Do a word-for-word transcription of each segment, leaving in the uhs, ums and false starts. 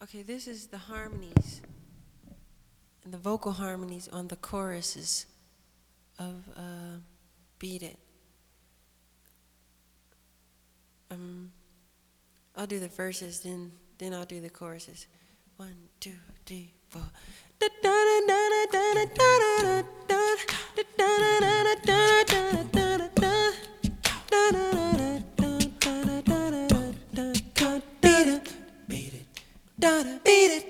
Okay, this is the harmonies and the vocal harmonies on the choruses of uh, Beat It. Um, I'll do the verses, then then I'll do the choruses. One, two, three, four. Beat it.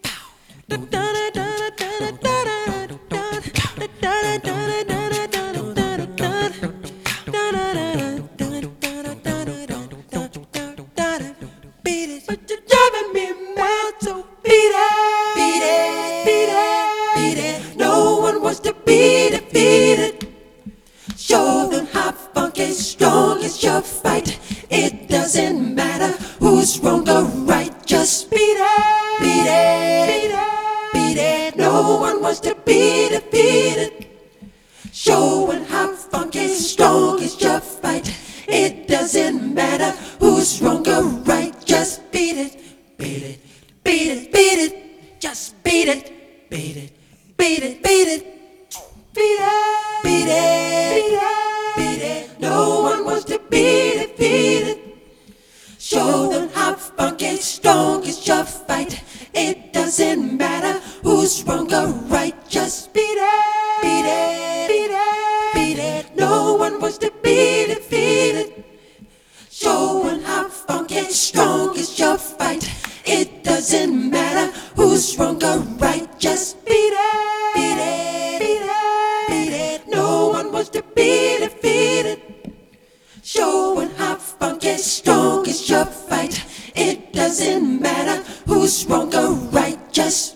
Beat it, but you're driving me mad, so beat it, beat it, beat it, beat it. No one wants to beat it, beat it. Show them how funky strong is your fight. It doesn't matter who's wrong or right, just beat it, beat it, beat it, beat it. No one wants to beat it, beat it. Showing how funky strong is your fight. It doesn't matter who's wrong or right, just beat it, beat it, beat it, beat it, just beat it, beat it, beat it, beat it, beat it, beat it, beat it. No one wants to beat it, beat it. Show them how funky strong is your fight. It doesn't matter who's wrong or right, just beat it, beat it, beat it, beat it. No one wants to beat it, beat it. Showing how funky strong is your fight. It doesn't matter who's wrong or right, just beat it, beat it, beat it, beat it. No one wants to beat it, beat it. Showing how funky strong is your fight. It doesn't matter who's wrong or right, just